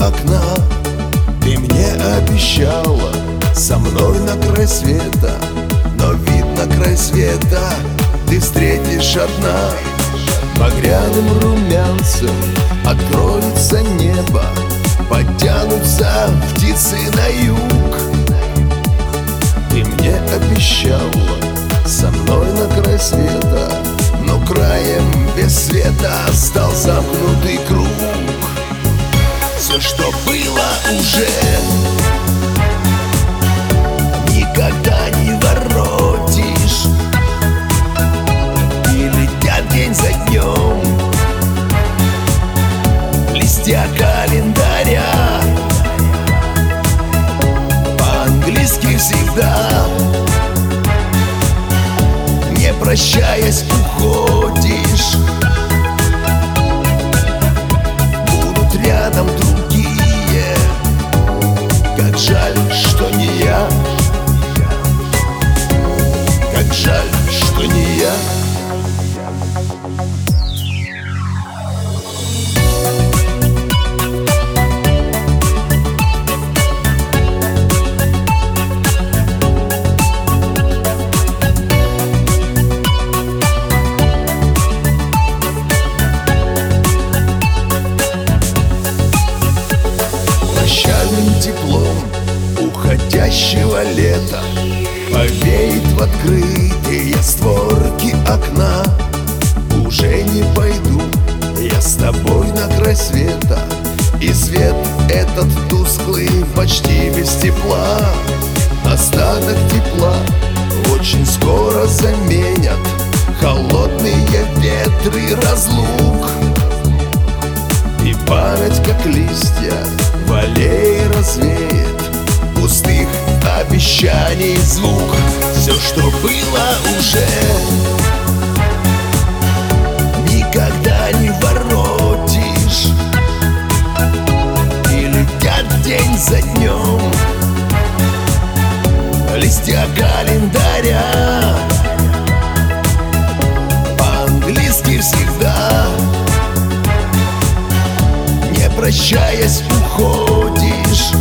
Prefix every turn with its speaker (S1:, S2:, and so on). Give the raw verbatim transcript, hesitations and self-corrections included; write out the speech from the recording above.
S1: окна. Ты мне обещала со мной на край света, но видно, край света ты встретишь одна. Багряным румянцем откроется небо, подтянутся птицы на юг. Ты мне обещала со мной на край света, но краем без света стал замкнутый круг. Все, что было уже, никогда не воротишь. И летят день за днем листья календаря, по-английски всегда, не прощаясь, уходишь. Будут рядом другие, как жаль, что не я. Как жаль, что не я. Прощальным теплом уходящего лета повеет в открытые створки окна. Уже не пойду я с тобой на край света, и свет этот тусклый почти без тепла. Остаток тепла очень скоро заменят холодные ветры разлук. И память, как листья, в аллее развеет пустых обещаний звук. Все, что было уже, никогда не воротишь. И летят день за днем листья календаря, по-английски всегда, не прощаясь, уходишь.